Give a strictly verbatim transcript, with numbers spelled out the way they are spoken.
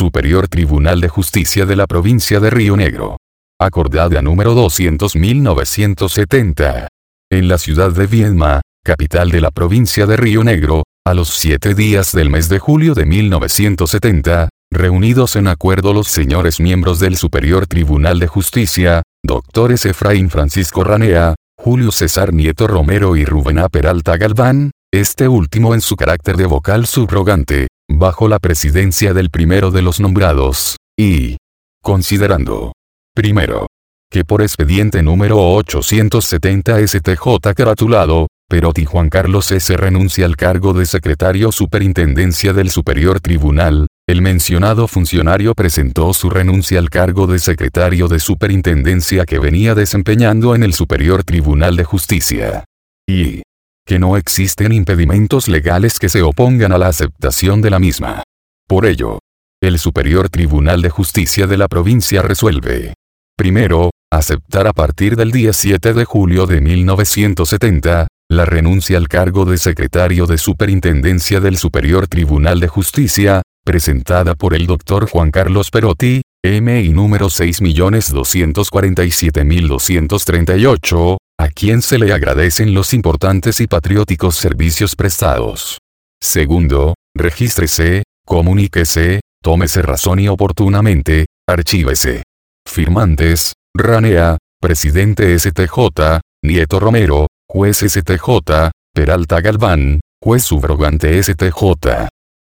Superior Tribunal de Justicia de la Provincia de Río Negro. Acordada número doscientos mil novecientos setenta. En la ciudad de Viedma, capital de la provincia de Río Negro, a los siete días del mes de julio de mil novecientos setenta, reunidos en acuerdo los señores miembros del Superior Tribunal de Justicia, doctores Efraín Francisco Ranea, Julio César Nieto Romero y Rubén A. Peralta Galván, este último en su carácter de vocal subrogante, bajo la presidencia del primero de los nombrados, y considerando, primero, que por expediente número ochocientos setenta S T J caratulado, Perotti Juan Carlos S. renuncia al cargo de secretario superintendencia del Superior Tribunal, el mencionado funcionario presentó su renuncia al cargo de secretario de superintendencia que venía desempeñando en el Superior Tribunal de Justicia. Y que no existen impedimentos legales que se opongan a la aceptación de la misma. Por ello, el Superior Tribunal de Justicia de la provincia resuelve: primero, aceptar a partir del día siete de julio de mil novecientos setenta, la renuncia al cargo de secretario de superintendencia del Superior Tribunal de Justicia, presentada por el doctor Juan Carlos Perotti, M I número seis millones doscientos cuarenta y siete mil doscientos treinta y ocho, a quien se le agradecen los importantes y patrióticos servicios prestados. Segundo, regístrese, comuníquese, tómese razón y oportunamente, archívese. Firmantes: Ranea, presidente S T J, Nieto Romero, juez S T J, Peralta Galván, juez subrogante S T J.